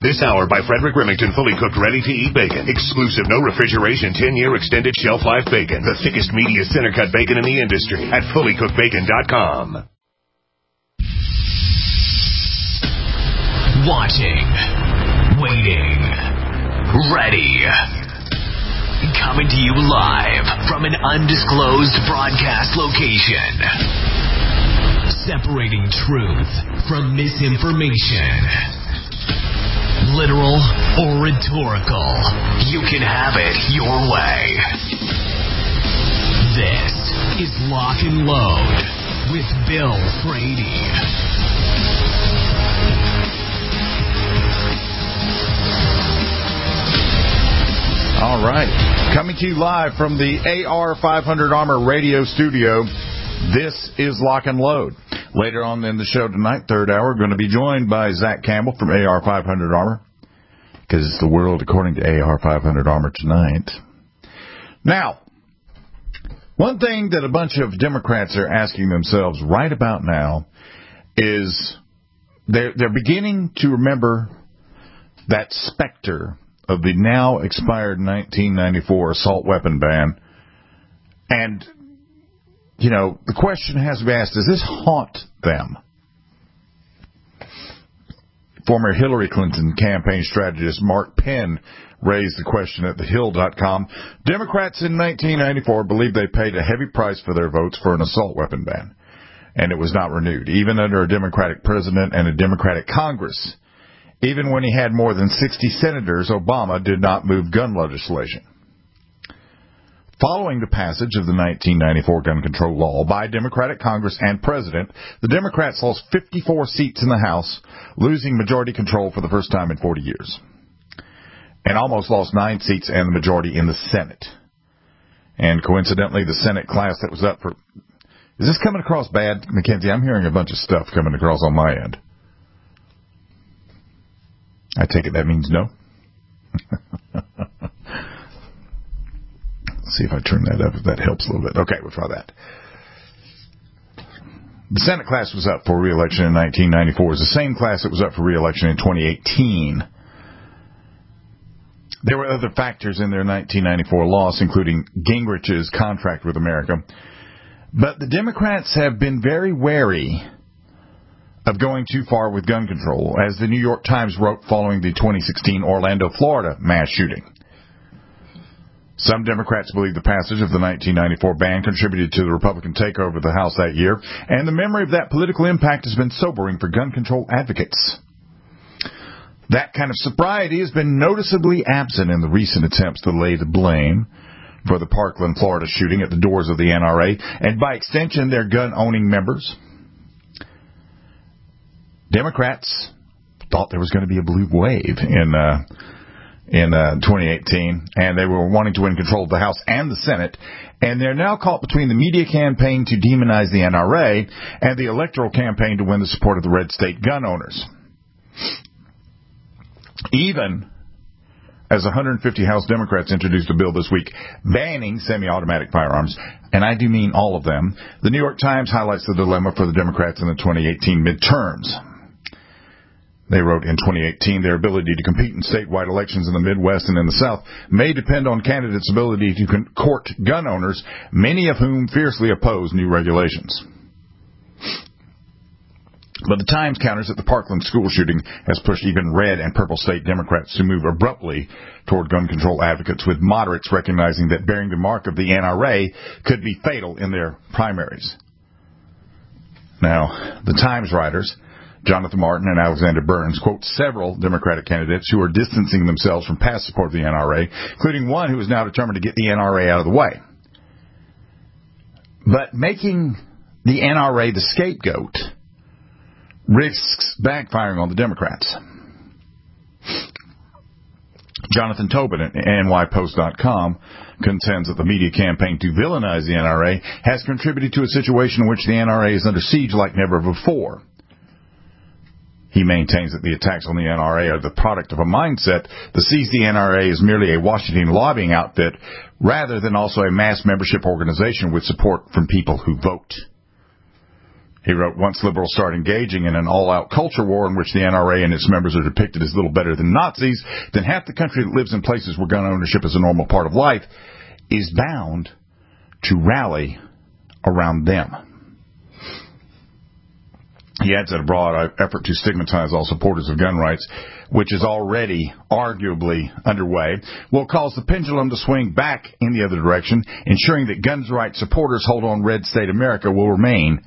This hour by Frederick Remington, fully cooked, ready-to-eat bacon. Exclusive, no refrigeration, 10-year extended shelf life bacon. The thickest, meatiest center-cut bacon in the industry at fullycookedbacon.com. Watching, waiting, ready. Coming to you live from an undisclosed broadcast location. Separating truth from misinformation. Literal or rhetorical, you can have it your way. This is Lock and Load with Bill Frady. All right. Coming to you live from the AR500 Armor radio studio, this is Lock and Load. Later on in the show tonight, third hour, we're going to be joined by Zach Campbell from AR500 Armor, because it's the world according to AR500 Armor tonight. Now, one thing that a bunch of Democrats are asking themselves right about now is they're beginning to remember that specter of the now expired 1994 assault weapon ban. And, you know, the question has to be asked, does this haunt them? Former Hillary Clinton campaign strategist Mark Penn raised the question at thehill.com. Democrats in 1994 believed they paid a heavy price for their votes for an assault weapon ban, and it was not renewed, even under a Democratic president and a Democratic Congress. Even when he had more than 60 senators, Obama did not move gun legislation. Following the passage of the 1994 gun control law by Democratic Congress and President, the Democrats lost 54 seats in the House, losing majority control for the first time in 40 years. And almost lost 9 seats and the majority in the Senate. And coincidentally, the Senate class that was up for... Is this coming across bad, Mackenzie? I'm hearing a bunch of stuff coming across on my end. I take it that means no. Let's see if I turn that up, if that helps a little bit. Okay, we'll try that. The Senate class was up for re-election in 1994. It was the same class that was up for re-election in 2018. There were other factors in their 1994 loss, including Gingrich's contract with America. But the Democrats have been very wary of going too far with gun control, as the New York Times wrote following the 2016 Orlando, Florida mass shooting. Some Democrats believe the passage of the 1994 ban contributed to the Republican takeover of the House that year, and the memory of that political impact has been sobering for gun control advocates. That kind of sobriety has been noticeably absent in the recent attempts to lay the blame for the Parkland, Florida shooting at the doors of the NRA, and by extension, their gun-owning members. Democrats thought there was going to be a blue wave in 2018, and they were wanting to win control of the House and the Senate, and they're now caught between the media campaign to demonize the NRA and the electoral campaign to win the support of the red state gun owners. Even as 150 House Democrats introduced a bill this week banning semi-automatic firearms, and I do mean all of them, the New York Times highlights the dilemma for the Democrats in the 2018 midterms. They wrote, in 2018, their ability to compete in statewide elections in the Midwest and in the South may depend on candidates' ability to court gun owners, many of whom fiercely oppose new regulations. But the Times counters that the Parkland school shooting has pushed even red and purple state Democrats to move abruptly toward gun control advocates, with moderates recognizing that bearing the mark of the NRA could be fatal in their primaries. Now, the Times writers, Jonathan Martin and Alexander Burns, quote several Democratic candidates who are distancing themselves from past support of the NRA, including one who is now determined to get the NRA out of the way. But making the NRA the scapegoat risks backfiring on the Democrats. Jonathan Tobin at NYPost.com contends that the media campaign to villainize the NRA has contributed to a situation in which the NRA is under siege like never before. He maintains that the attacks on the NRA are the product of a mindset that sees the NRA as merely a Washington lobbying outfit rather than also a mass membership organization with support from people who vote. He wrote, once liberals start engaging in an all-out culture war in which the NRA and its members are depicted as little better than Nazis, then half the country that lives in places where gun ownership is a normal part of life is bound to rally around them. He adds that a broad effort to stigmatize all supporters of gun rights, which is already arguably underway, will cause the pendulum to swing back in the other direction, ensuring that gun rights supporters hold on red state America will remain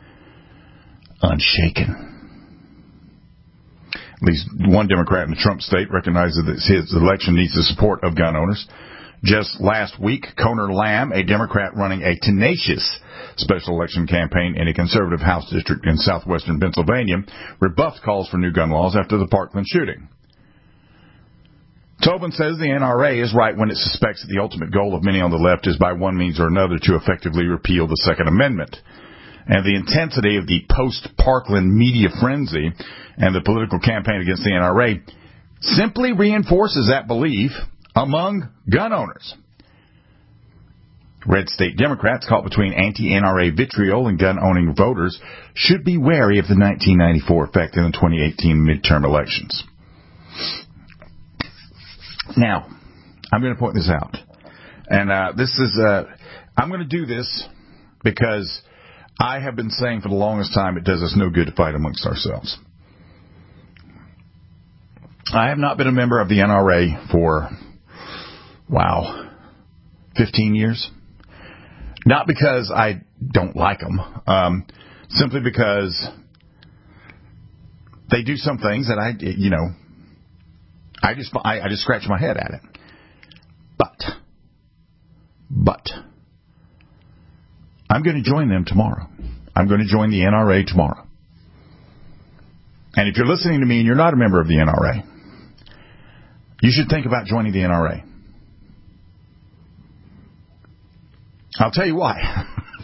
unshaken. At least one Democrat in the Trump state recognizes that his election needs the support of gun owners. Just last week, Conor Lamb, a Democrat running a tenacious special election campaign in a conservative House district in southwestern Pennsylvania, rebuffed calls for new gun laws after the Parkland shooting. Tobin says the NRA is right when it suspects that the ultimate goal of many on the left is by one means or another to effectively repeal the Second Amendment. And the intensity of the post-Parkland media frenzy and the political campaign against the NRA simply reinforces that belief among gun owners. Red state Democrats caught between anti-NRA vitriol and gun-owning voters should be wary of the 1994 effect in the 2018 midterm elections. Now, I'm going to point this out. And I'm going to do this because I have been saying for the longest time it does us no good to fight amongst ourselves. I have not been a member of the NRA for 15 years. Not because I don't like them, simply because they do some things that I just scratch my head at it. But I'm going to join them tomorrow. I'm going to join the NRA tomorrow. And if you're listening to me and you're not a member of the NRA, you should think about joining the NRA. I'll tell you why.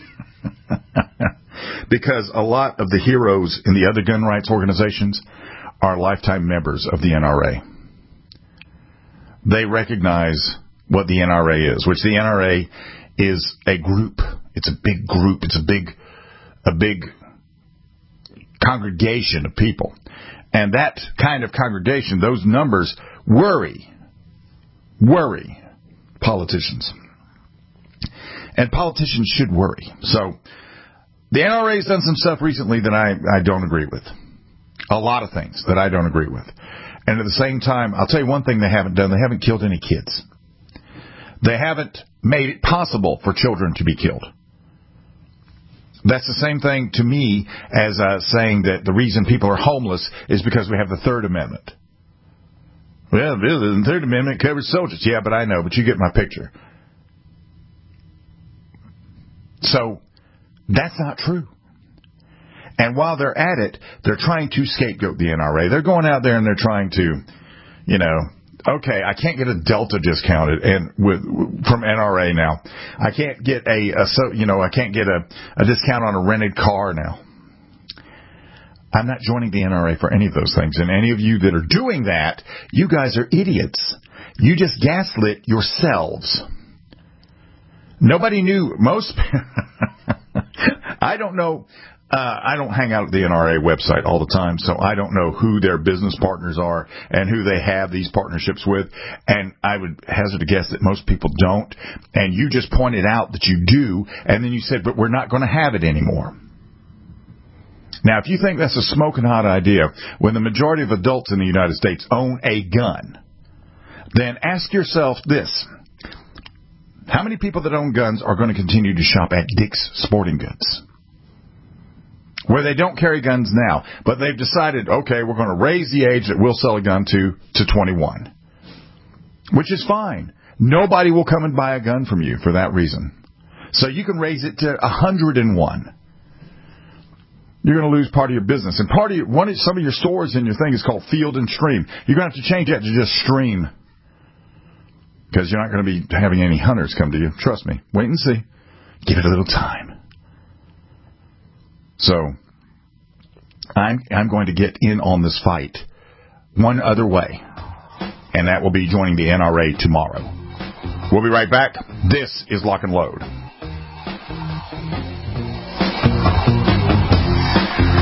Because a lot of the heroes in the other gun rights organizations are lifetime members of the NRA. They recognize what the NRA is, which the NRA is a group. It's a big group. It's a big congregation of people. And that kind of congregation, those numbers worry politicians. And politicians should worry. So the NRA has done some stuff recently that I don't agree with. A lot of things that I don't agree with. And at the same time, I'll tell you one thing they haven't done. They haven't killed any kids. They haven't made it possible for children to be killed. That's the same thing to me as saying that the reason people are homeless is because we have the Third Amendment. Well, the Third Amendment covers soldiers. Yeah, but I know, but you get my picture. So that's not true. And while they're at it, they're trying to scapegoat the NRA. They're going out there and they're trying to, okay, I can't get a Delta discounted from NRA now. I can't get I can't get a discount on a rented car now. I'm not joining the NRA for any of those things. And any of you that are doing that, you guys are idiots. You just gaslit yourselves. Nobody knew. I don't know. I don't hang out at the NRA website all the time, so I don't know who their business partners are and who they have these partnerships with. And I would hazard a guess that most people don't. And you just pointed out that you do, and then you said, but we're not going to have it anymore. Now, if you think that's a smoking hot idea, when the majority of adults in the United States own a gun, then ask yourself this. How many people that own guns are going to continue to shop at Dick's Sporting Goods? Where they don't carry guns now, but they've decided, okay, we're going to raise the age that we'll sell a gun to 21. Which is fine. Nobody will come and buy a gun from you for that reason. So you can raise it to 101. You're going to lose part of your business. And some of your stores in your thing is called Field and Stream. You're going to have to change that to just Stream. Because you're not going to be having any hunters come to you. Trust me. Wait and see. Give it a little time. So, I'm going to get in on this fight one other way. And that will be joining the NRA tomorrow. We'll be right back. This is Lock and Load.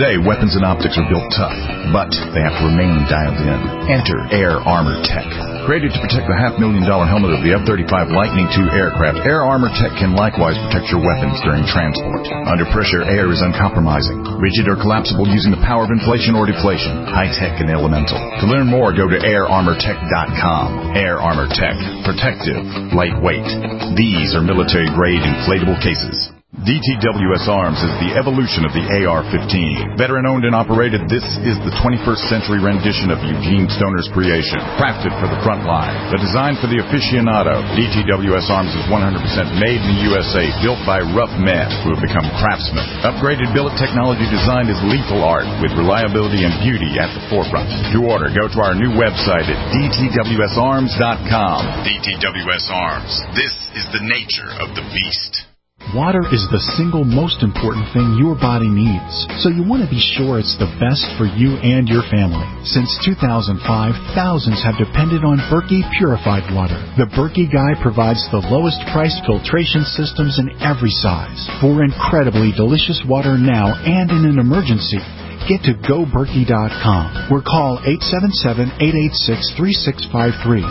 Today, weapons and optics are built tough, but they have to remain dialed in. Enter Air Armor Tech. Created to protect the $500,000 helmet of the F-35 Lightning II aircraft, Air Armor Tech can likewise protect your weapons during transport. Under pressure, air is uncompromising, rigid or collapsible using the power of inflation or deflation, high-tech and elemental. To learn more, go to airarmortech.com. Air Armor Tech. Protective. Lightweight. These are military-grade inflatable cases. DTWS Arms is the evolution of the AR-15. Veteran-owned and operated, this is the 21st century rendition of Eugene Stoner's creation. Crafted for the front line, but designed for the aficionado. DTWS Arms is 100% made in the USA, built by rough men who have become craftsmen. Upgraded billet technology design is lethal art, with reliability and beauty at the forefront. To order, go to our new website at dtwsarms.com. DTWS Arms. This is the nature of the beast. Water is the single most important thing your body needs, so you want to be sure it's the best for you and your family. Since 2005, thousands have depended on Berkey purified water. The Berkey Guy provides the lowest priced filtration systems in every size. For incredibly delicious water now and in an emergency, get to GoBerkey.com or call 877-886-3653.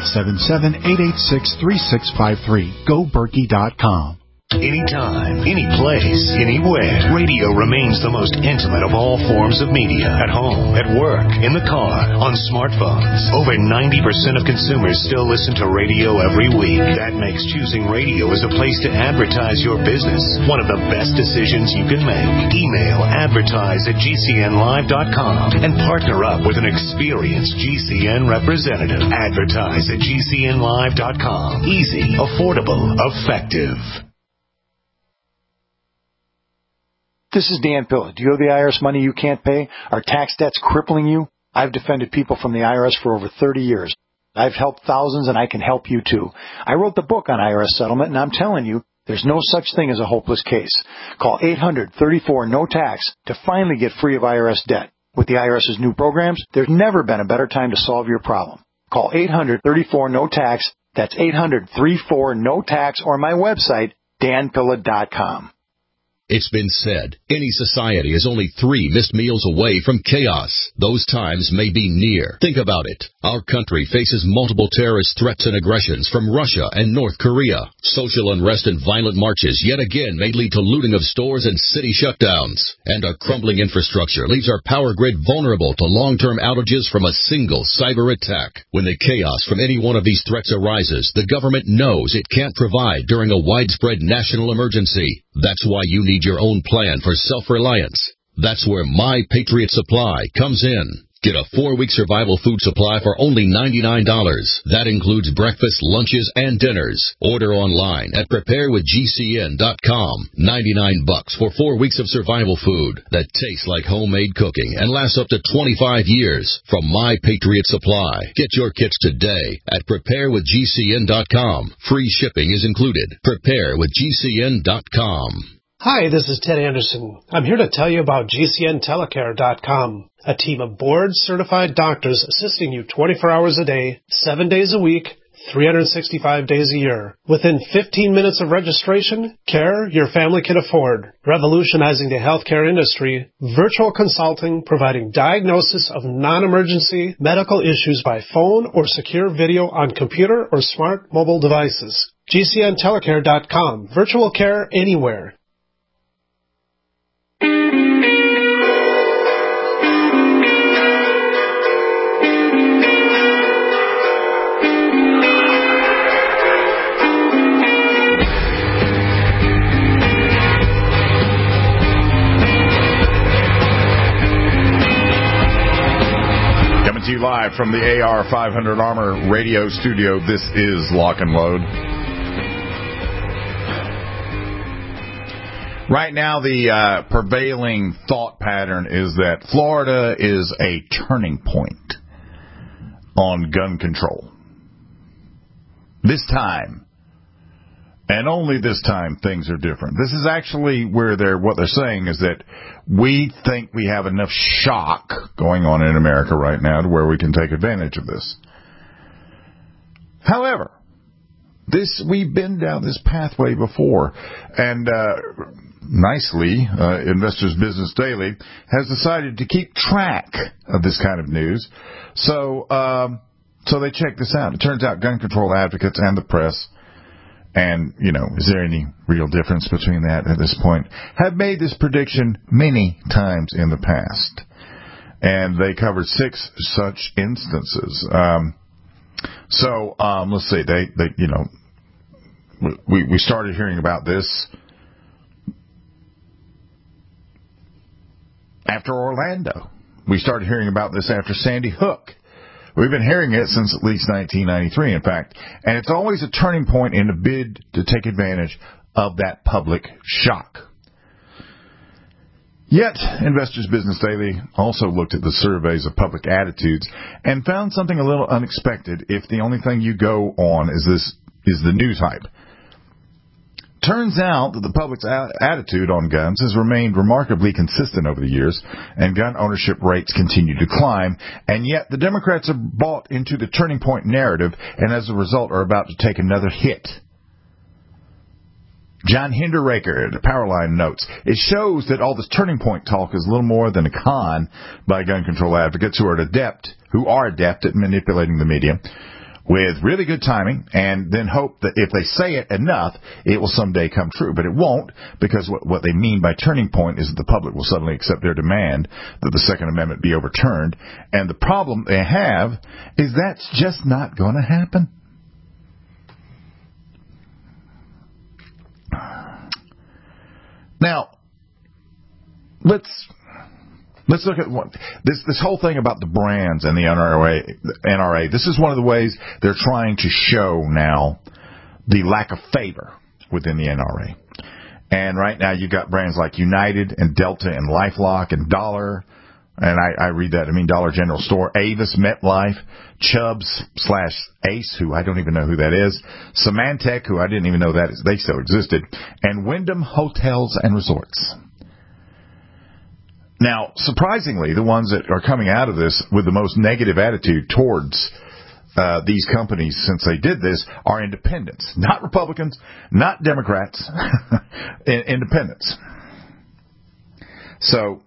877-886-3653. GoBerkey.com. Anytime, any place, anywhere, radio remains the most intimate of all forms of media. At home, at work, in the car, on smartphones. Over 90% of consumers still listen to radio every week. That makes choosing radio as a place to advertise your business one of the best decisions you can make. Email advertise@gcnlive.com and partner up with an experienced GCN representative. Advertise@gcnlive.com. Easy, affordable, effective. This is Dan Pilla. Do you owe the IRS money you can't pay? Are tax debts crippling you? I've defended people from the IRS for over 30 years. I've helped thousands, and I can help you too. I wrote the book on IRS settlement, and I'm telling you, there's no such thing as a hopeless case. Call 800-34-NO-TAX to finally get free of IRS debt. With the IRS's new programs, there's never been a better time to solve your problem. Call 800-34-NO-TAX. That's 800-34-NO-TAX, or my website, danpilla.com. It's been said, any society is only 3 missed meals away from chaos. Those times may be near. Think about it. Our country faces multiple terrorist threats and aggressions from Russia and North Korea. Social unrest and violent marches yet again may lead to looting of stores and city shutdowns. And a crumbling infrastructure leaves our power grid vulnerable to long-term outages from a single cyber attack. When the chaos from any one of these threats arises, the government knows it can't provide during a widespread national emergency. That's why you need your own plan for self-reliance. That's where My Patriot Supply comes in. Get a 4-week survival food supply for only $99. That includes breakfast, lunches, and dinners. Order online at preparewithgcn.com. $99 for 4 weeks of survival food that tastes like homemade cooking and lasts up to 25 years from My Patriot Supply. Get your kits today at preparewithgcn.com. Free shipping is included. Preparewithgcn.com. Hi, this is Ted Anderson. I'm here to tell you about GCNtelecare.com, a team of board-certified doctors assisting you 24 hours a day, 7 days a week, 365 days a year. Within 15 minutes of registration, care your family can afford. Revolutionizing the healthcare industry, virtual consulting providing diagnosis of non-emergency medical issues by phone or secure video on computer or smart mobile devices. GCNtelecare.com, virtual care anywhere. To you live from the AR 500 Armor radio studio. This is Lock and Load. Right now, the prevailing thought pattern is that Florida is a turning point on gun control. This time, and only this time, things are different. This is actually where what they're saying is that we think we have enough shock going on in America right now to where we can take advantage of this. However, we've been down this pathway before, and nicely, Investors Business Daily has decided to keep track of this kind of news. So they check this out. It turns out gun control advocates and the press, and, is there any real difference between that at this point, have made this prediction many times in the past. And they covered 6 such instances. Let's see, we started hearing about this after Orlando. We started hearing about this after Sandy Hook. We've been hearing it since at least 1993, in fact. And it's always a turning point in a bid to take advantage of that public shock. Yet, Investors Business Daily also looked at the surveys of public attitudes and found something a little unexpected if the only thing you go on is the news hype. Turns out that the public's attitude on guns has remained remarkably consistent over the years, and gun ownership rates continue to climb, and yet the Democrats have bought into the turning point narrative and as a result are about to take another hit. John Hinderraker at Powerline notes, it shows that all this turning point talk is little more than a con by gun control advocates who are adept at manipulating the media with really good timing, and then hope that if they say it enough, it will someday come true. But it won't, because what they mean by turning point is that the public will suddenly accept their demand that the Second Amendment be overturned. And the problem they have is that's just not going to happen. Now, let's look at this whole thing about the brands and the NRA. This is one of the ways they're trying to show now the lack of favor within the NRA. And right now you've got brands like United and Delta and LifeLock and Dollar, and I read that, Dollar General Store, Avis, MetLife, Chubbs / Ace, who I don't even know who that is, Symantec, who I didn't even know they still existed, and Wyndham Hotels and Resorts. Now, surprisingly, the ones that are coming out of this with the most negative attitude towards these companies since they did this are independents. Not Republicans, not Democrats, independents. So,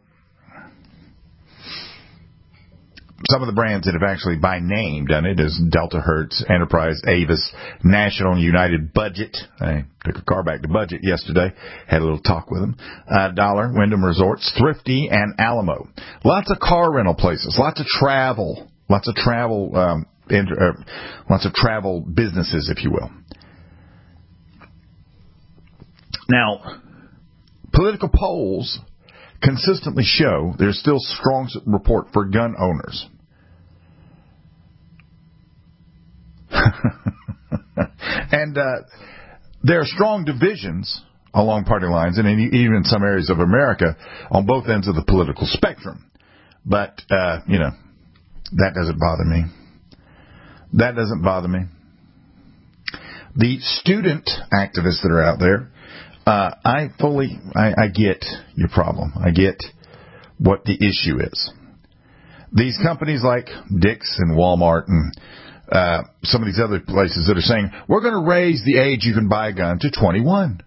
some of the brands that have actually by name done it is Delta, Hertz, Enterprise, Avis, National, and United, Budget. I took a car back to Budget yesterday. Had a little talk with them. Dollar, Wyndham Resorts, Thrifty, and Alamo. Lots of car rental places. Lots of travel businesses, if you will. Now, political polls consistently show there's still strong support for gun owners. And there are strong divisions along party lines and even in some areas of America on both ends of the political spectrum. But, that doesn't bother me. That doesn't bother me. The student activists that are out there, I get your problem. I get what the issue is. These companies like Dick's and Walmart and some of these other places that are saying, we're going to raise the age you can buy a gun to 21.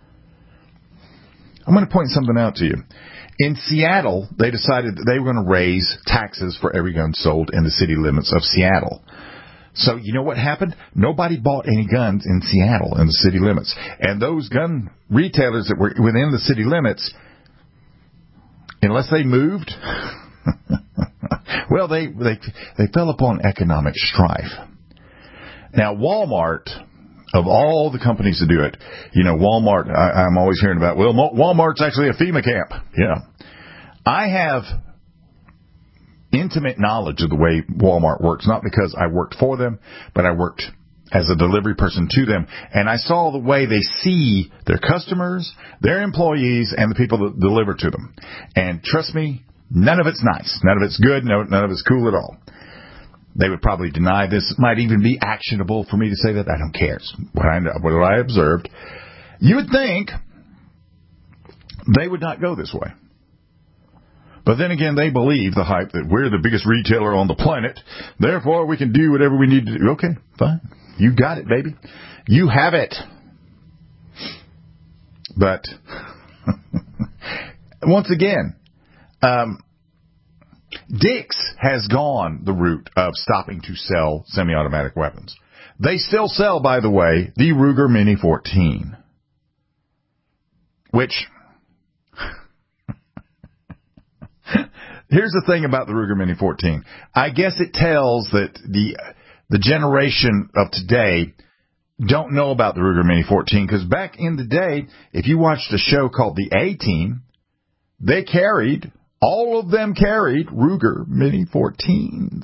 I'm going to point something out to you. In Seattle, they decided that they were going to raise taxes for every gun sold in the city limits of Seattle. So you know what happened? Nobody bought any guns in Seattle in the city limits. And those gun retailers that were within the city limits, unless they moved, well, they fell upon economic strife. Now, Walmart, of all the companies to do it, Walmart, I'm always hearing about, well, Walmart's actually a FEMA camp. Yeah. I have intimate knowledge of the way Walmart works, not because I worked for them, but I worked as a delivery person to them, and I saw the way they see their customers, their employees, and the people that deliver to them. And trust me, none of it's nice. None of it's good. None of it's cool at all. They would probably deny this. It might even be actionable for me to say that. I don't care. It's what I observed. You would think they would not go this way. But then again, they believe the hype that we're the biggest retailer on the planet, therefore we can do whatever we need to do. Okay, fine. You got it, baby. You have it. But Once again, Dick's has gone the route of stopping to sell semi-automatic weapons. They still sell, by the way, the Ruger Mini 14, which... Here's the thing about the Ruger Mini 14. I guess it tells that the generation of today don't know about the Ruger Mini 14, because back in the day, if you watched a show called The A-Team, all of them carried Ruger Mini 14s.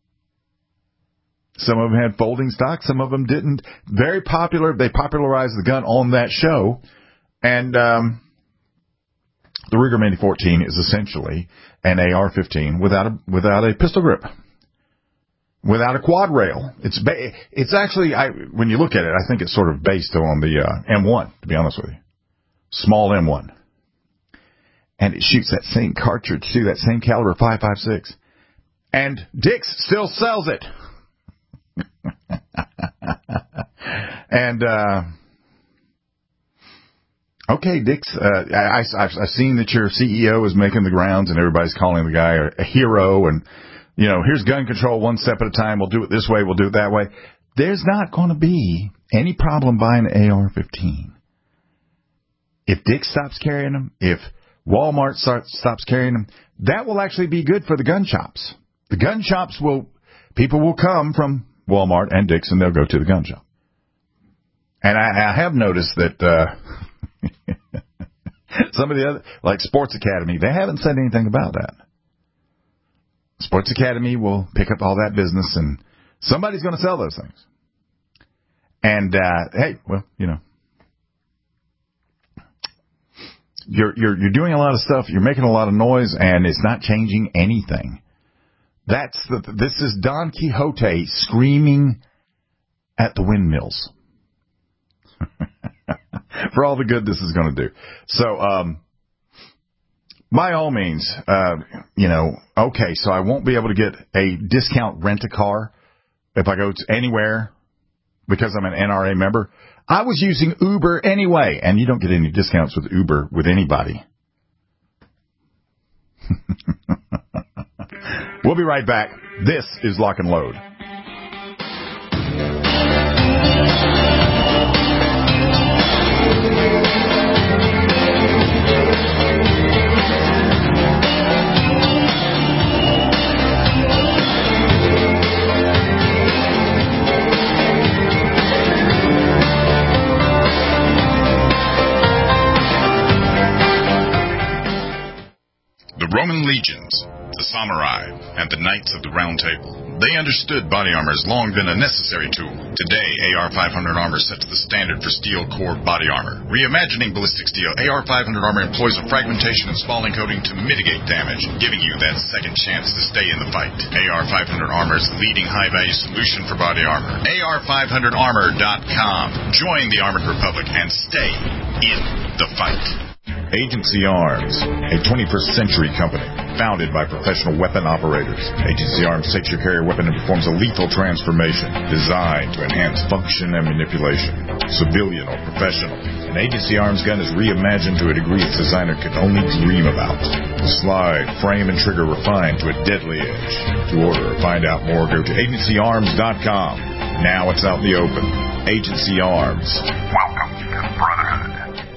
Some of them had folding stock, some of them didn't. Very popular. They popularized the gun on that show. And the Ruger Mini 14 is essentially an AR-15 without a pistol grip, without a quad rail. It's actually, when you look at it, I think it's sort of based on the M1, to be honest with you. Small M1. And it shoots that same cartridge, too, that same caliber 5.56. And Dick's still sells it. And, okay, Dick's, I've seen that your CEO is making the rounds and everybody's calling the guy a hero and, here's gun control one step at a time. We'll do it this way. We'll do it that way. There's not going to be any problem buying an AR-15. If Dick's stops carrying them, if Walmart stops carrying them, that will actually be good for the gun shops. The gun shops people will come from Walmart and Dick's and they'll go to the gun shop. And I have noticed that, some of the other, like Sports Academy, they haven't said anything about that. Sports Academy will pick up all that business, and somebody's going to sell those things. And hey, well, you're doing a lot of stuff, you're making a lot of noise, and it's not changing anything. This is Don Quixote screaming at the windmills. For all the good this is going to do. So, by all means, okay, so I won't be able to get a discount rent-a-car if I go to anywhere because I'm an NRA member. I was using Uber anyway, and you don't get any discounts with Uber with anybody. We'll be right back. This is Lock and Load. Roman legions, the samurai, and the knights of the Round Table. They understood body armor has long been a necessary tool. Today, AR-500 armor sets the standard for steel core body armor. Reimagining ballistic steel, AR-500 armor employs a fragmentation and spalling coating to mitigate damage, giving you that second chance to stay in the fight. AR-500 armor is the leading high-value solution for body armor. AR500armor.com. Join the Armored Republic and stay in the fight. Agency Arms, a 21st century company founded by professional weapon operators. Agency Arms takes your carrier weapon and performs a lethal transformation designed to enhance function and manipulation. Civilian or professional, an Agency Arms gun is reimagined to a degree its designer could only dream about. The slide, frame, and trigger refined to a deadly edge. To order or find out more, go to agencyarms.com. Now it's out in the open. Agency Arms. Welcome to the Brotherhood.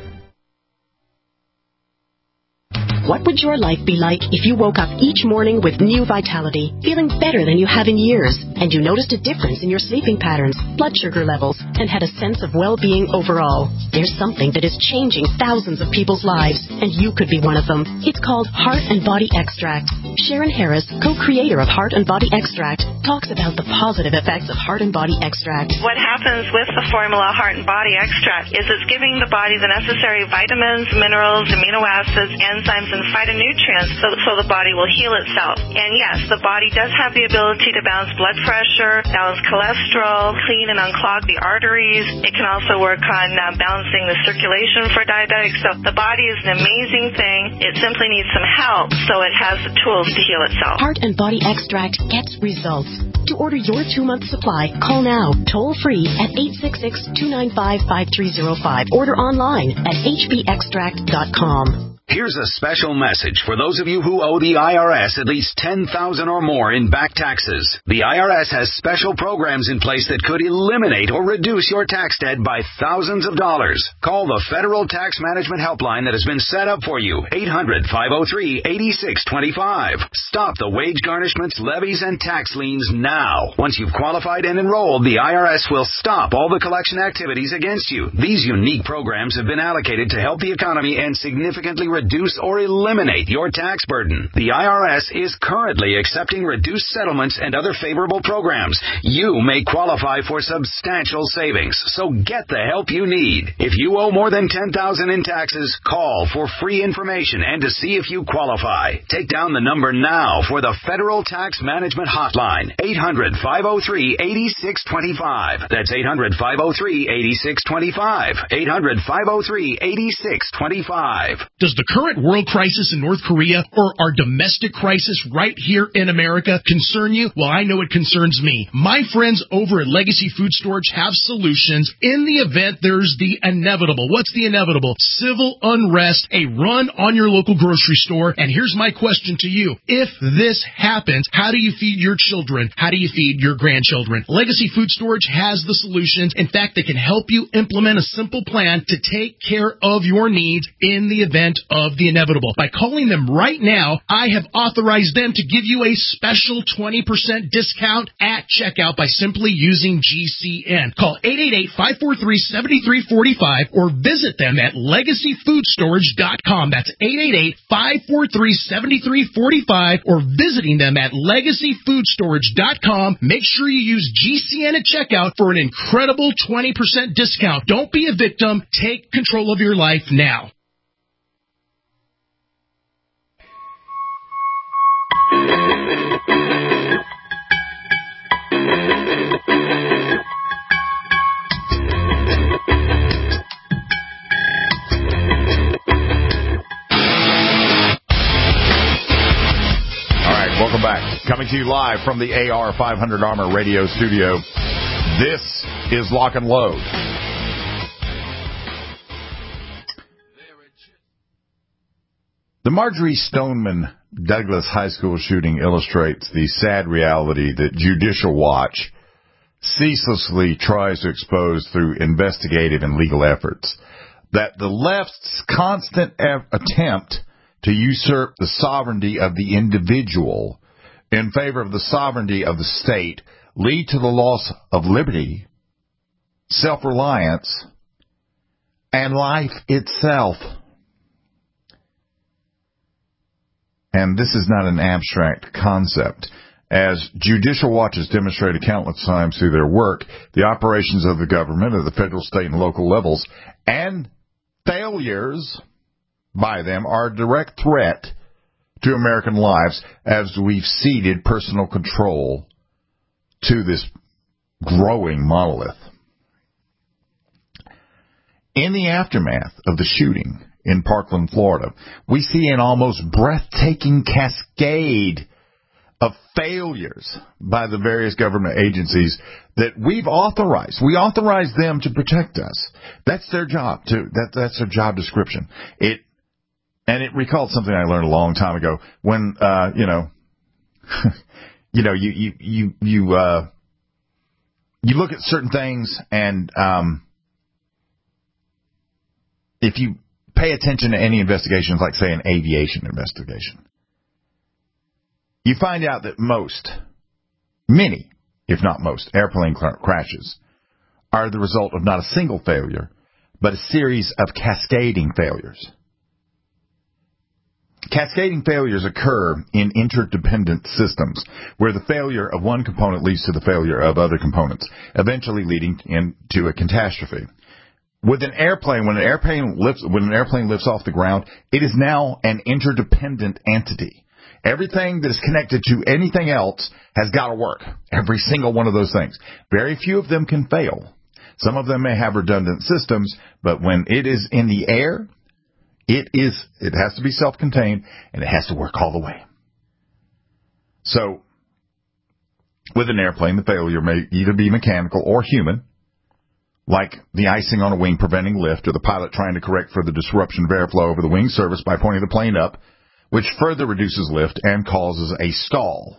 What would your life be like if you woke up each morning with new vitality, feeling better than you have in years, and you noticed a difference in your sleeping patterns, blood sugar levels, and had a sense of well-being overall? There's something that is changing thousands of people's lives, and you could be one of them. It's called Heart and Body Extract. Sharon Harris, co-creator of Heart and Body Extract, talks about the positive effects of Heart and Body Extract. What happens with the formula Heart and Body Extract is it's giving the body the necessary vitamins, minerals, amino acids, enzymes, and phytonutrients so the body will heal itself. And yes, the body does have the ability to balance blood pressure, balance cholesterol, clean and unclog the arteries. It can also work on balancing the circulation for diabetics. So the body is an amazing thing. It simply needs some help so it has the tools to heal itself. Heart and Body Extract gets results. To order your 2-month supply, call now, toll free at 866-295-5305. Order online at hbextract.com. Here's a special message for those of you who owe the IRS at least $10,000 or more in back taxes. The IRS has special programs in place that could eliminate or reduce your tax debt by thousands of dollars. Call the Federal Tax Management Helpline that has been set up for you, 800-503-8625. Stop the wage garnishments, levies, and tax liens now. Once you've qualified and enrolled, the IRS will stop all the collection activities against you. These unique programs have been allocated to help the economy and significantly reduce or eliminate your tax burden. The IRS is currently accepting reduced settlements and other favorable programs. You may qualify for substantial savings, so get the help you need. If you owe more than $10,000 in taxes, call for free information and to see if you qualify. Take down the number now for the Federal Tax Management Hotline, 800-503-8625. That's 800-503-8625. 800-503-8625. Does the current world crisis in North Korea or our domestic crisis right here in America concern you? Well, I know it concerns me. My friends over at Legacy Food Storage have solutions in the event there's the inevitable. What's the inevitable? Civil unrest, a run on your local grocery store. And here's my question to you. If this happens, how do you feed your children? How do you feed your grandchildren? Legacy Food Storage has the solutions. In fact, they can help you implement a simple plan to take care of your needs in the event of the inevitable. By calling them right now, I have authorized them to give you a special 20% discount at checkout by simply using GCN. Call 888-543-7345 or visit them at LegacyFoodStorage.com. That's 888-543-7345 or visiting them at LegacyFoodStorage.com. Make sure you use GCN at checkout for an incredible 20% discount. Don't be a victim. Take control of your life now. Welcome back. Coming to you live from the AR 500 Armor Radio Studio. This is Lock and Load. The Marjorie Stoneman Douglas High School shooting illustrates the sad reality that Judicial Watch ceaselessly tries to expose through investigative and legal efforts, that the left's constant attempt to usurp the sovereignty of the individual in favor of the sovereignty of the state lead to the loss of liberty, self-reliance, and life itself. And this is not an abstract concept. As Judicial Watch has demonstrated countless times through their work, the operations of the government at the federal, state, and local levels, and failures by them, are a direct threat to American lives as we've ceded personal control to this growing monolith. In the aftermath of the shooting in Parkland, Florida, we see an almost breathtaking cascade of failures by the various government agencies that we've authorized. We authorize them to protect us. That's their job. That's their job description. It recalled something I learned a long time ago when you look at certain things, and if you pay attention to any investigations, like say an aviation investigation, you find out that many, if not most, airplane crashes are the result of not a single failure, but a series of cascading failures. Cascading failures occur in interdependent systems where the failure of one component leads to the failure of other components, eventually leading into a catastrophe. With an airplane, when an airplane lifts off the ground, it is now an interdependent entity. Everything that is connected to anything else has got to work. Every single one of those things. Very few of them can fail. Some of them may have redundant systems, but when it is in the air, it has to be self-contained, and it has to work all the way. So, with an airplane, the failure may either be mechanical or human, like the icing on a wing preventing lift, or the pilot trying to correct for the disruption of airflow over the wing surface by pointing the plane up, which further reduces lift and causes a stall.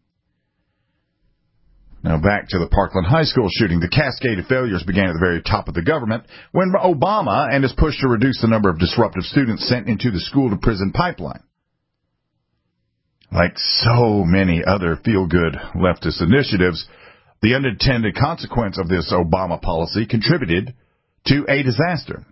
Now back to the Parkland High School shooting. The cascade of failures began at the very top of the government when Obama and his push to reduce the number of disruptive students sent into the school-to-prison pipeline. Like so many other feel-good leftist initiatives, the unintended consequence of this Obama policy contributed to a disaster.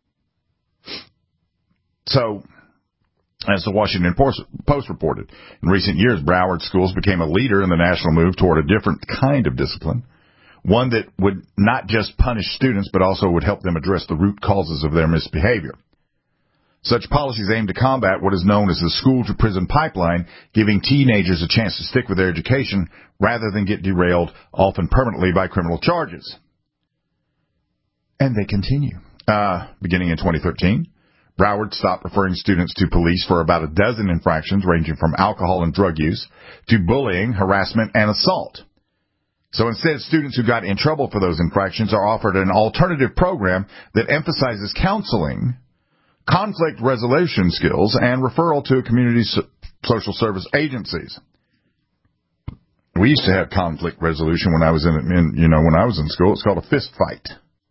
So, as the Washington Post reported, in recent years, Broward schools became a leader in the national move toward a different kind of discipline, one that would not just punish students, but also would help them address the root causes of their misbehavior. Such policies aim to combat what is known as the school-to-prison pipeline, giving teenagers a chance to stick with their education rather than get derailed, often permanently, by criminal charges. And they continue. Beginning in 2013, Broward stopped referring students to police for about a dozen infractions ranging from alcohol and drug use to bullying, harassment, and assault. So instead, students who got in trouble for those infractions are offered an alternative program that emphasizes counseling, conflict resolution skills, and referral to community social service agencies. We used to have conflict resolution when I was when I was in school. It's called a fist fight.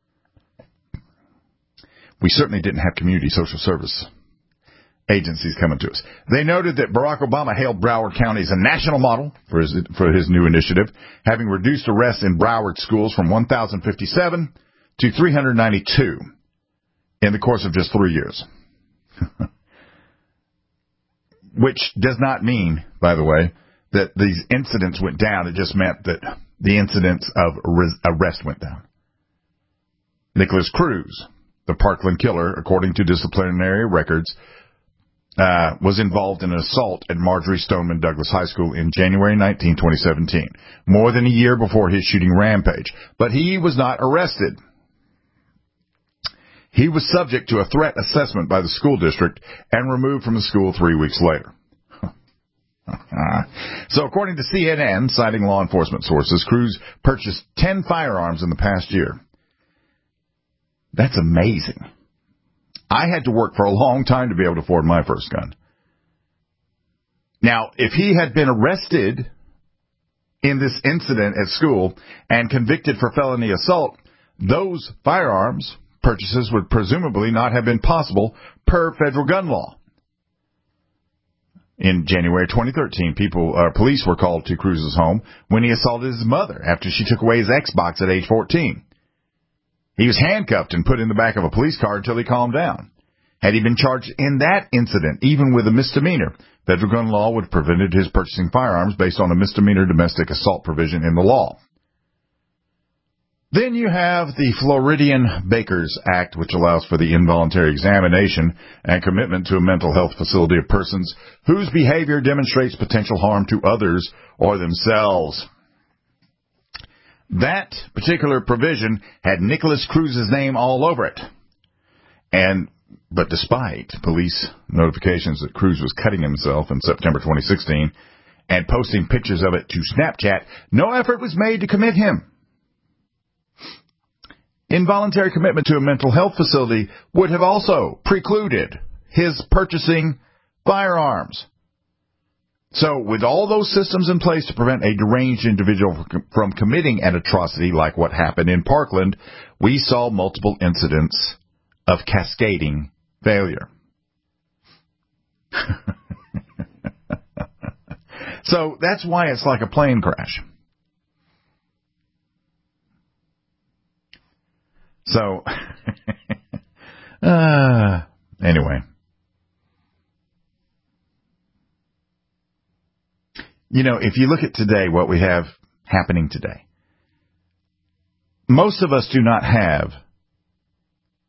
We certainly didn't have community social service agencies coming to us. They noted that Barack Obama hailed Broward County as a national model for his new initiative, having reduced arrests in Broward schools from 1,057 to 392 in the course of just 3 years. Which does not mean, by the way, that these incidents went down. It just meant that the incidents of arrest went down. Nicholas Cruz, the Parkland killer, according to disciplinary records, was involved in an assault at Marjory Stoneman Douglas High School in January 19, 2017, more than a year before his shooting rampage. But he was not arrested. He was subject to a threat assessment by the school district and removed from the school 3 weeks later. So according to CNN, citing law enforcement sources, Cruz purchased 10 firearms in the past year. That's amazing. I had to work for a long time to be able to afford my first gun. Now, if he had been arrested in this incident at school and convicted for felony assault, those firearms purchases would presumably not have been possible per federal gun law. In January 2013, police were called to Cruz's home when he assaulted his mother after she took away his Xbox at age 14. He was handcuffed and put in the back of a police car until he calmed down. Had he been charged in that incident, even with a misdemeanor, federal gun law would have prevented his purchasing firearms based on a misdemeanor domestic assault provision in the law. Then you have the Floridian-Bakers Act, which allows for the involuntary examination and commitment to a mental health facility of persons whose behavior demonstrates potential harm to others or themselves. That particular provision had Nicholas Cruz's name all over it. But despite police notifications that Cruz was cutting himself in September 2016 and posting pictures of it to Snapchat, no effort was made to commit him. Involuntary commitment to a mental health facility would have also precluded his purchasing firearms. So, with all those systems in place to prevent a deranged individual from committing an atrocity like what happened in Parkland, we saw multiple incidents of cascading failure. So, that's why it's like a plane crash. So, anyway. You know, if you look at today, what we have happening today, most of us do not have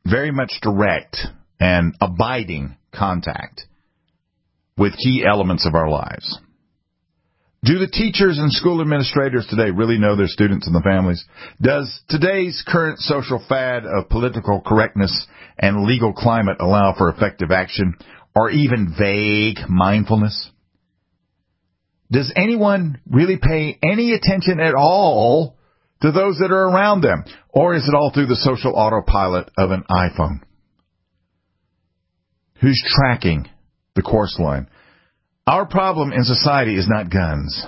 very much direct and abiding contact with key elements of our lives. Do the teachers and school administrators today really know their students and the families? Does today's current social fad of political correctness and legal climate allow for effective action or even vague mindfulness? Does anyone really pay any attention at all to those that are around them? Or is it all through the social autopilot of an iPhone? Who's tracking the course line? Our problem in society is not guns.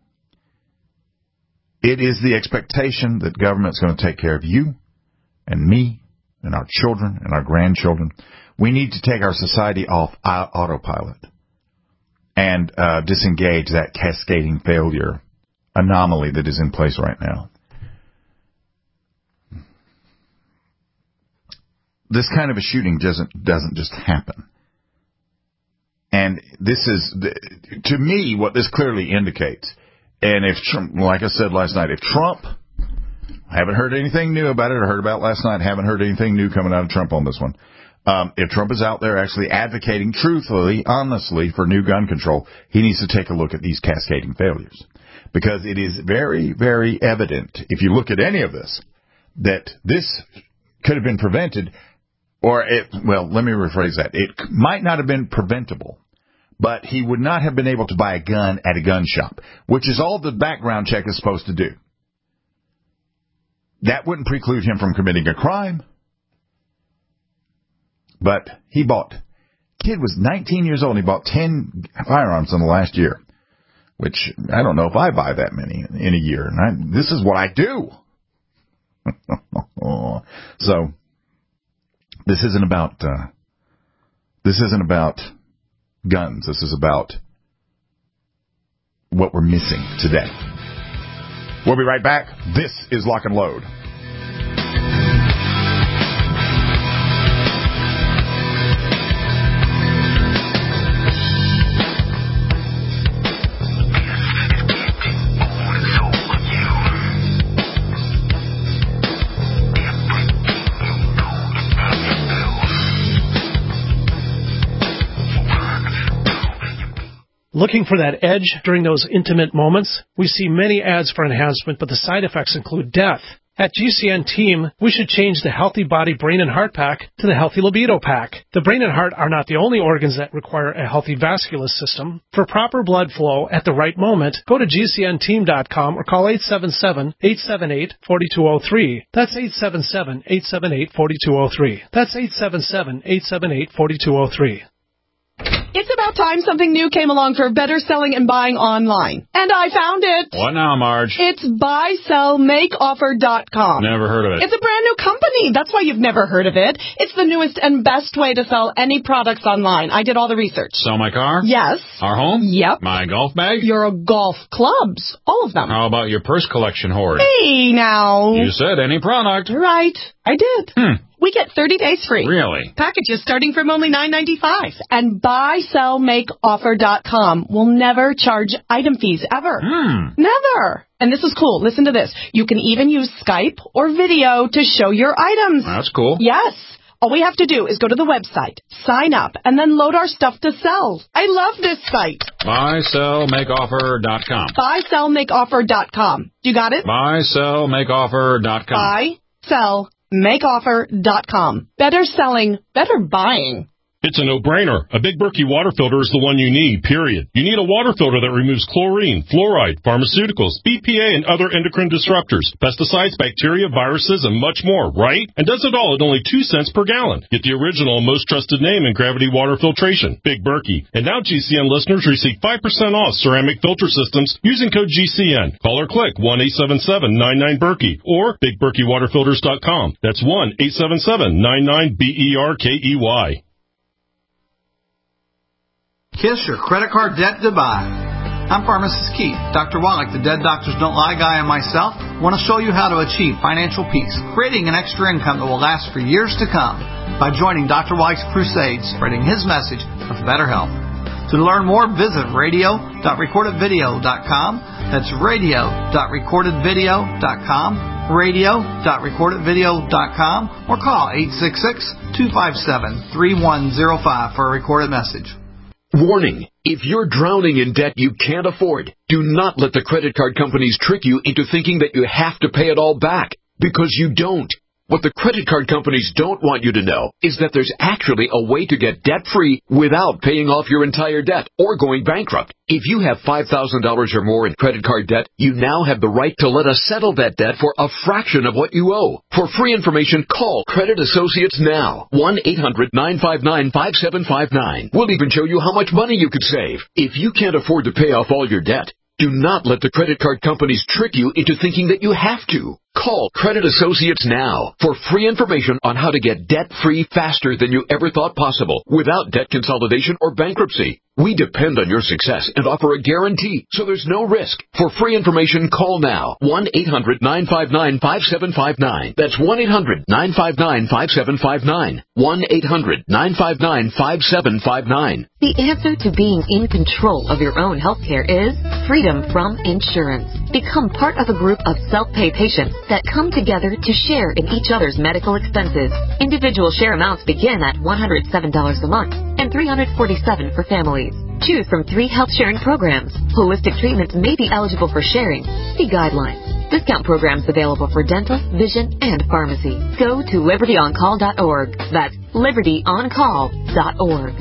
It is the expectation that government's going to take care of you and me and our children and our grandchildren. We need to take our society off autopilot and disengage that cascading failure anomaly that is in place right now. This kind of a shooting doesn't just happen. And this is, to me, what this clearly indicates. And if Trump, like I said last night, if Trump, I haven't heard anything new about it. I heard about it last night. Haven't heard anything new coming out of Trump on this one. If Trump is out there actually advocating truthfully, honestly, for new gun control, he needs to take a look at these cascading failures. Because it is very, very evident, if you look at any of this, that this could have been prevented. Or, let me rephrase that. It might not have been preventable, but he would not have been able to buy a gun at a gun shop, which is all the background check is supposed to do. That wouldn't preclude him from committing a crime. But kid was 19 years old, and he bought 10 firearms in the last year, which I don't know if I buy that many in a year. And this is what I do. So... This isn't about guns. This is about what we're missing today. We'll be right back. This is Lock and Load. Looking for that edge during those intimate moments? We see many ads for enhancement, but the side effects include death. At GCN Team, we should change the Healthy Body, Brain, and Heart Pack to the Healthy Libido Pack. The brain and heart are not the only organs that require a healthy vascular system. For proper blood flow at the right moment, go to GCNteam.com or call 877-878-4203. That's 877-878-4203. That's 877-878-4203. It's about time something new came along for better selling and buying online. And I found it. What now, Marge? It's buysellmakeoffer.com. Never heard of it. It's a brand new company. That's why you've never heard of it. It's the newest and best way to sell any products online. I did all the research. Sell my car? Yes. Our home? Yep. My golf bag? Your golf clubs. All of them. How about your purse collection hoard? Hey, now. You said any product. Right. I did. We get 30 days free. Really? Packages starting from only $9.95. And buysellmakeoffer.com will never charge item fees ever. Never. And this is cool. Listen to this. You can even use Skype or video to show your items. That's cool. Yes. All we have to do is go to the website, sign up, and then load our stuff to sell. I love this site. Buysellmakeoffer.com. Buysellmakeoffer.com. You got it? Buysellmakeoffer.com. Buysellmakeoffer.com. Better selling, better buying. It's a no-brainer. A Big Berkey water filter is the one you need, period. You need a water filter that removes chlorine, fluoride, pharmaceuticals, BPA, and other endocrine disruptors, pesticides, bacteria, viruses, and much more, right? And does it all at only 2 cents per gallon. Get the original, most trusted name in gravity water filtration, Big Berkey. And now GCN listeners receive 5% off ceramic filter systems using code GCN. Call or click 1-877-99-BERKEY or BigBerkeyWaterFilters.com. That's 1-877-99-BERKEY. Kiss your credit card debt goodbye. I'm Pharmacist Keith. Dr. Wallach, the Dead Doctors Don't Lie guy, and myself want to show you how to achieve financial peace, creating an extra income that will last for years to come by joining Dr. Wallach's crusade, spreading his message of better health. To learn more, visit radio.recordedvideo.com. That's radio.recordedvideo.com. radio.recordedvideo.com or call 866-257-3105 for a recorded message. Warning, if you're drowning in debt you can't afford, do not let the credit card companies trick you into thinking that you have to pay it all back, because you don't. What the credit card companies don't want you to know is that there's actually a way to get debt-free without paying off your entire debt or going bankrupt. If you have $5,000 or more in credit card debt, you now have the right to let us settle that debt for a fraction of what you owe. For free information, call Credit Associates now. 1-800-959-5759. We'll even show you how much money you could save. If you can't afford to pay off all your debt, do not let the credit card companies trick you into thinking that you have to. Call Credit Associates now for free information on how to get debt-free faster than you ever thought possible without debt consolidation or bankruptcy. We depend on your success and offer a guarantee, so there's no risk. For free information, call now. 1-800-959-5759. That's 1-800-959-5759. 1-800-959-5759. The answer to being in control of your own healthcare is freedom from insurance. Become part of a group of self-pay patients that come together to share in each other's medical expenses. Individual share amounts begin at $107 a month and $347 for families. Choose from 3 health sharing programs. Holistic treatments may be eligible for sharing. See guidelines. Discount programs available for dental, vision, and pharmacy. Go to libertyoncall.org. That's libertyoncall.org.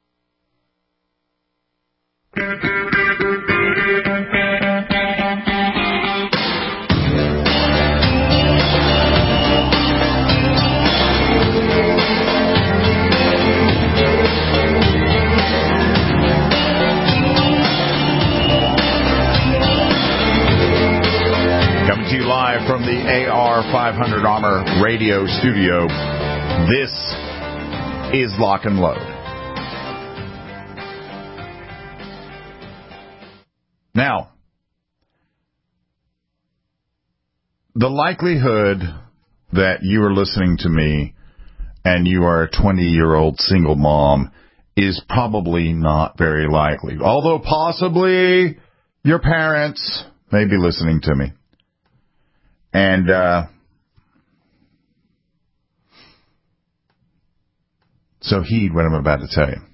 Coming to you live from the AR500 Armor radio studio, this is Lock and Load. Now, the likelihood that you are listening to me and you are a 20-year-old single mom is probably not very likely, although possibly your parents may be listening to me. And so heed what I'm about to tell you.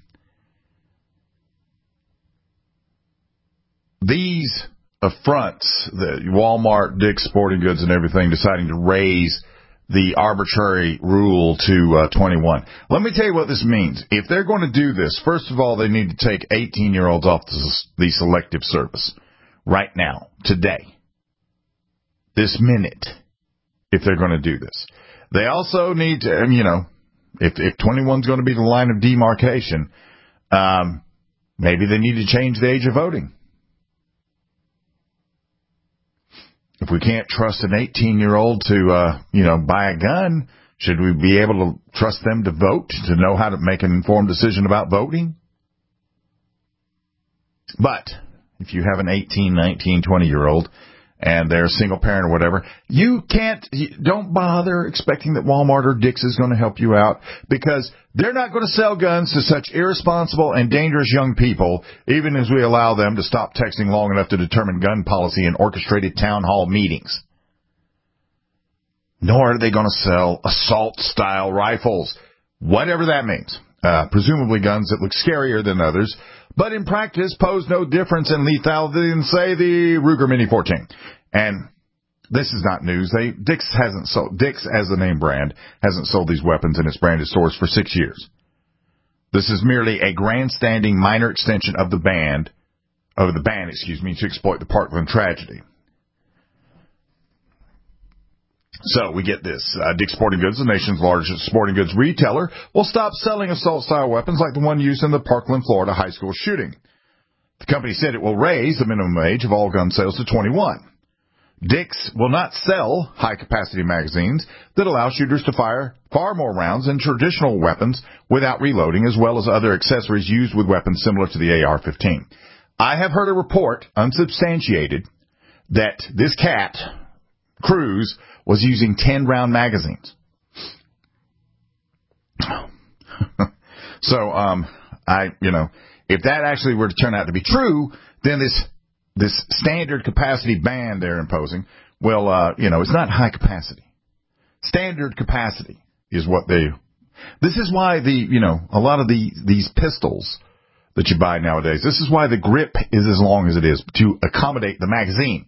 These affronts, the Walmart, Dick's Sporting Goods, and everything deciding to raise the arbitrary rule to 21. Let me tell you what this means. If they're going to do this, first of all, they need to take 18-year-olds off the selective service right now, today. This minute, if they're going to do this. They also need to, if 21's going to be the line of demarcation, maybe they need to change the age of voting. If we can't trust an 18-year-old to, buy a gun, should we be able to trust them to vote, to know how to make an informed decision about voting? But if you have an 18, 19, 20-year-old, and they're a single parent or whatever, don't bother expecting that Walmart or Dick's is going to help you out, because they're not going to sell guns to such irresponsible and dangerous young people, even as we allow them to stop texting long enough to determine gun policy in orchestrated town hall meetings. Nor are they going to sell assault-style rifles, whatever that means. Presumably guns that look scarier than others, but in practice pose no difference in lethality than, say, the Ruger Mini 14. And this is not news. Dick's as the name brand, hasn't sold these weapons in its branded stores for 6 years. This is merely a grandstanding minor extension of the ban, to exploit the Parkland tragedy. So we get this. Dick's Sporting Goods, the nation's largest sporting goods retailer, will stop selling assault-style weapons like the one used in the Parkland, Florida high school shooting. The company said it will raise the minimum age of all gun sales to 21. Dick's will not sell high-capacity magazines that allow shooters to fire far more rounds than traditional weapons without reloading, as well as other accessories used with weapons similar to the AR-15. I have heard a report, unsubstantiated, that this cat, Cruz, was using 10-round magazines. So, if that actually were to turn out to be true, then this standard capacity ban they're imposing Well, it's not high capacity. Standard capacity is what this is why a lot of these pistols that you buy nowadays, this is why the grip is as long as it is, to accommodate the magazine.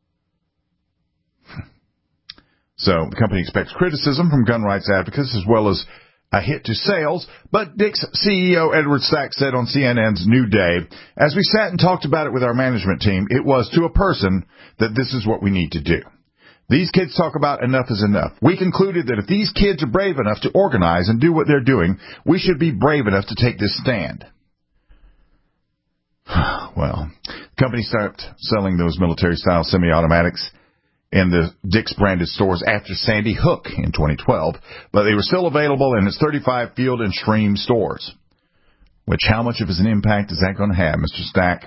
So the company expects criticism from gun rights advocates as well as a hit to sales, but Dick's CEO Edward Stack said on CNN's New Day, as we sat and talked about it with our management team, it was to a person that this is what we need to do. These kids talk about enough is enough. We concluded that if these kids are brave enough to organize and do what they're doing, we should be brave enough to take this stand. Well, the company stopped selling those military-style semi-automatics in the Dick's branded stores after Sandy Hook in 2012, but they were still available in its 35 Field and Stream stores. Which, how much of an impact is that going to have, Mr. Stack?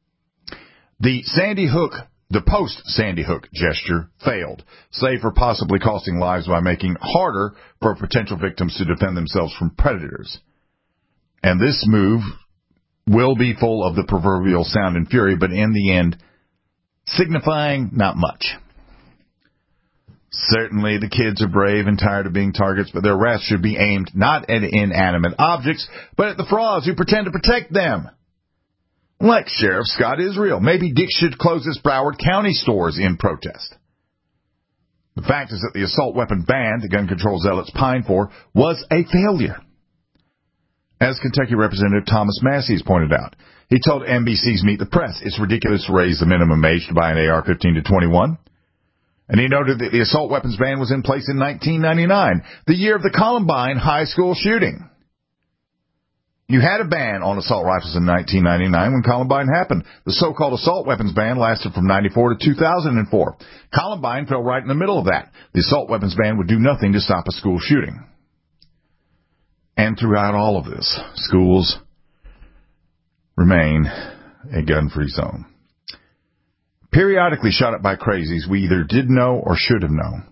The post-Sandy Hook gesture failed, save for possibly costing lives by making it harder for potential victims to defend themselves from predators. And this move will be full of the proverbial sound and fury, but in the end, signifying not much. Certainly the kids are brave and tired of being targets, but their wrath should be aimed not at inanimate objects, but at the frauds who pretend to protect them. Like Sheriff Scott Israel, maybe Dick should close his Broward County stores in protest. The fact is that the assault weapon ban the gun control zealots pined for was a failure. As Kentucky Representative Thomas Massey pointed out, he told NBC's Meet the Press it's ridiculous to raise the minimum age to buy an AR-15 to 21. And he noted that the assault weapons ban was in place in 1999, the year of the Columbine high school shooting. You had a ban on assault rifles in 1999 when Columbine happened. The so-called assault weapons ban lasted from 94 to 2004. Columbine fell right in the middle of that. The assault weapons ban would do nothing to stop a school shooting. And throughout all of this, schools remain a gun-free zone. Periodically shot up by crazies we either did know or should have known.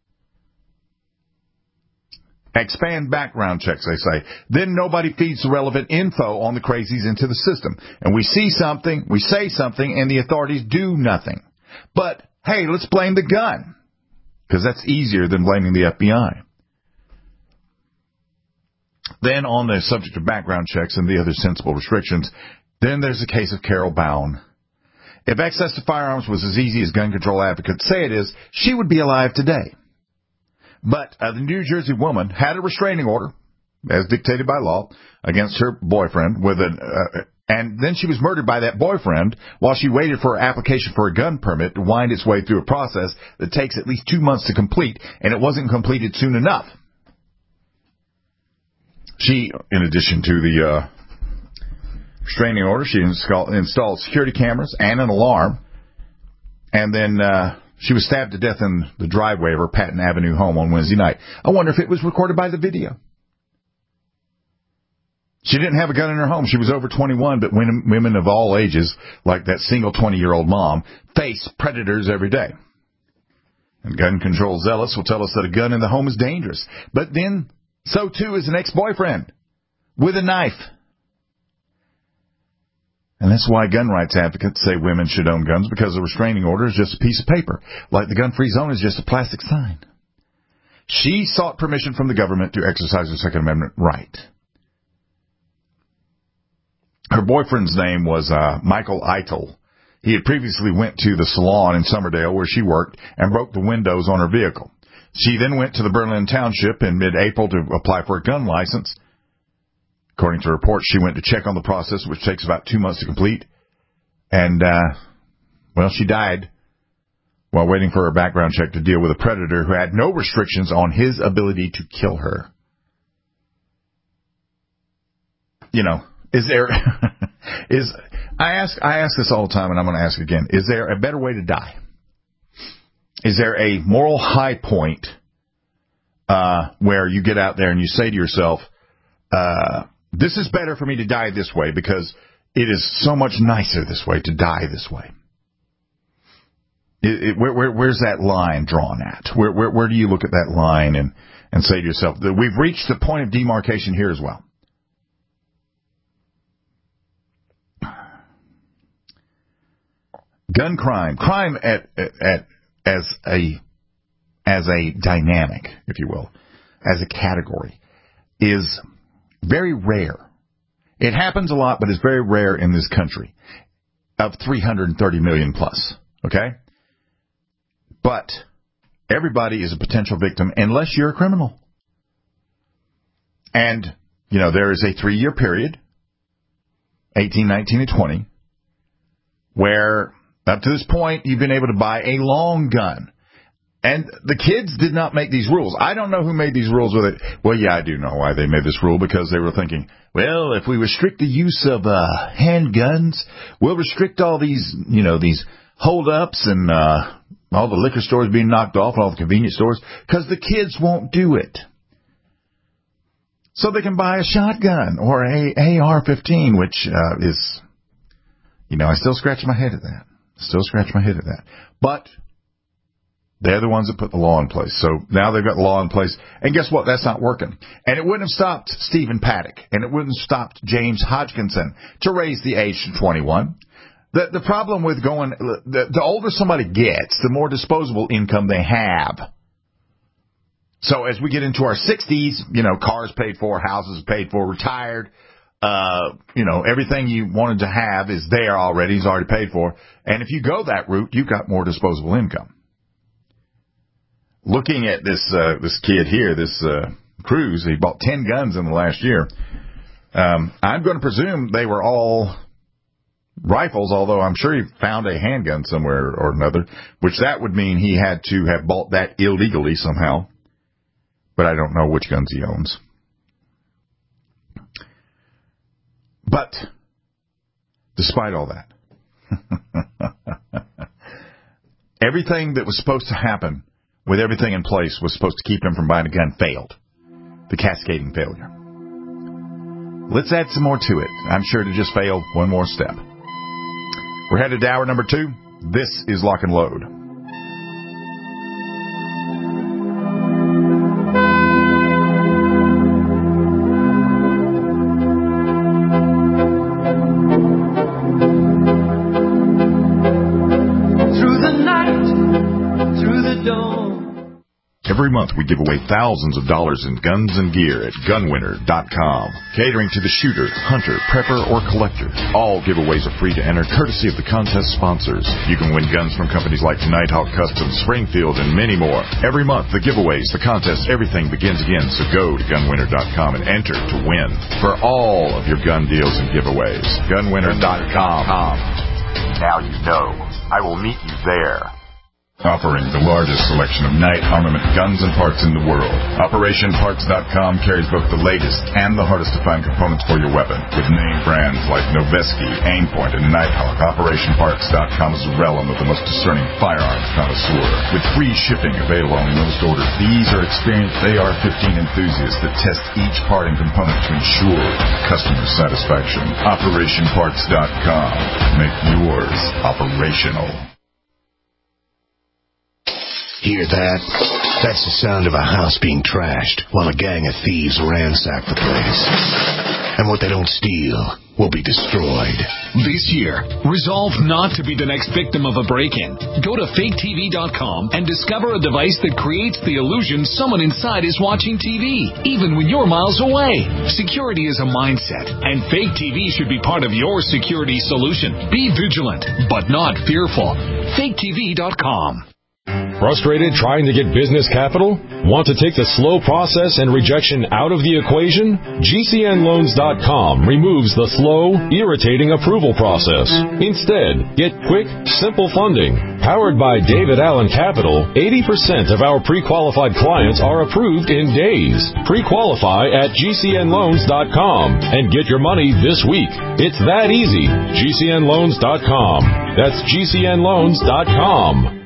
Expand background checks, they say. Then nobody feeds the relevant info on the crazies into the system. And we see something, we say something, and the authorities do nothing. But, hey, let's blame the gun. Because that's easier than blaming the FBI. Then on the subject of background checks and the other sensible restrictions, then there's the case of Carol Bowen. If access to firearms was as easy as gun control advocates say it is, she would be alive today. But the New Jersey woman had a restraining order, as dictated by law, against her boyfriend, and then she was murdered by that boyfriend while she waited for her application for a gun permit to wind its way through a process that takes at least 2 months to complete, and it wasn't completed soon enough. She, in addition to the restraining order, she installed security cameras and an alarm, and then she was stabbed to death in the driveway of her Patton Avenue home on Wednesday night. I wonder if it was recorded by the video. She didn't have a gun in her home. She was over 21, but women of all ages, like that single 20-year-old mom, face predators every day. And gun control zealots will tell us that a gun in the home is dangerous. But then, so too is an ex-boyfriend with a knife. And that's why gun rights advocates say women should own guns, because a restraining order is just a piece of paper, like the gun-free zone is just a plastic sign. She sought permission from the government to exercise her Second Amendment right. Her boyfriend's name was Michael Eitel. He had previously went to the salon in Somerdale where she worked and broke the windows on her vehicle. She then went to the Berlin Township in mid-April to apply for a gun license. According to reports, she went to check on the process, which takes about 2 months to complete. And, she died while waiting for her background check to deal with a predator who had no restrictions on his ability to kill her. Is there, I ask this all the time, and I'm going to ask again, is there a better way to die? Is there a moral high point, where you get out there and you say to yourself, this is better for me to die this way because it is so much nicer this way to die this way. Where's that line drawn at? Where do you look at that line and say to yourself that we've reached the point of demarcation here as well? Gun crime at as a dynamic, if you will, as a category, is very rare. It happens a lot, but it's very rare in this country of 330 million plus, okay? But everybody is a potential victim unless you're a criminal. And, you know, there is a 3-year period, 18, 19, and 20, where up to this point you've been able to buy a long gun. And the kids did not make these rules. I don't know who made these rules with it. Well, yeah, I do know why they made this rule, because they were thinking, well, if we restrict the use of handguns, we'll restrict all these, you know, these holdups and all the liquor stores being knocked off and all the convenience stores, because the kids won't do it. So they can buy a shotgun or a AR-15, which is, you know, I still scratch my head at that. But they're the ones that put the law in place. So now they've got the law in place. And guess what? That's not working. And it wouldn't have stopped Stephen Paddock, and it wouldn't have stopped James Hodgkinson to raise the age to 21. The problem with going, the older somebody gets, the more disposable income they have. So as we get into our 60s, you know, cars paid for, houses paid for, retired, you know, everything you wanted to have is there already. It's already paid for. And if you go that route, you've got more disposable income. Looking at this kid here, this Cruz, he bought 10 guns in the last year. I'm going to presume they were all rifles, although I'm sure he found a handgun somewhere or another, which that would mean he had to have bought that illegally somehow. But I don't know which guns he owns. But despite all that, everything that was supposed to happen with everything in place was supposed to keep him from buying a gun failed. The cascading failure. Let's add some more to it. I'm sure to just fail one more step. We're headed to hour number 2. This is Lock and Load. Every month we give away thousands of dollars in guns and gear at gunwinner.com. Catering to the shooter, hunter, prepper, or collector. All giveaways are free to enter, courtesy of the contest sponsors. You can win guns from companies like Nighthawk Customs, Springfield, and many more. Every month, the giveaways, the contests, everything begins again. So go to gunwinner.com and enter to win for all of your gun deals and giveaways. Gunwinner.com. Now you know. I will meet you there. Offering the largest selection of night armament guns and parts in the world. OperationParts.com carries both the latest and the hardest to find components for your weapon. With name brands like Noveske, Aimpoint, and Nighthawk, OperationParts.com is the realm of the most discerning firearms connoisseur. With free shipping available on most orders, these are experienced AR-15 enthusiasts that test each part and component to ensure customer satisfaction. OperationParts.com. Make yours operational. Hear that? That's the sound of a house being trashed while a gang of thieves ransack the place. And what they don't steal will be destroyed. This year, resolve not to be the next victim of a break-in. Go to faketv.com and discover a device that creates the illusion someone inside is watching TV, even when you're miles away. Security is a mindset, and Fake TV should be part of your security solution. Be vigilant, but not fearful. faketv.com. Frustrated trying to get business capital? Want to take the slow process and rejection out of the equation? GCNLoans.com removes the slow, irritating approval process. Instead, get quick, simple funding. Powered by David Allen Capital, 80% of our pre-qualified clients are approved in days. Pre-qualify at GCNLoans.com and get your money this week. It's that easy. GCNLoans.com. That's GCNLoans.com.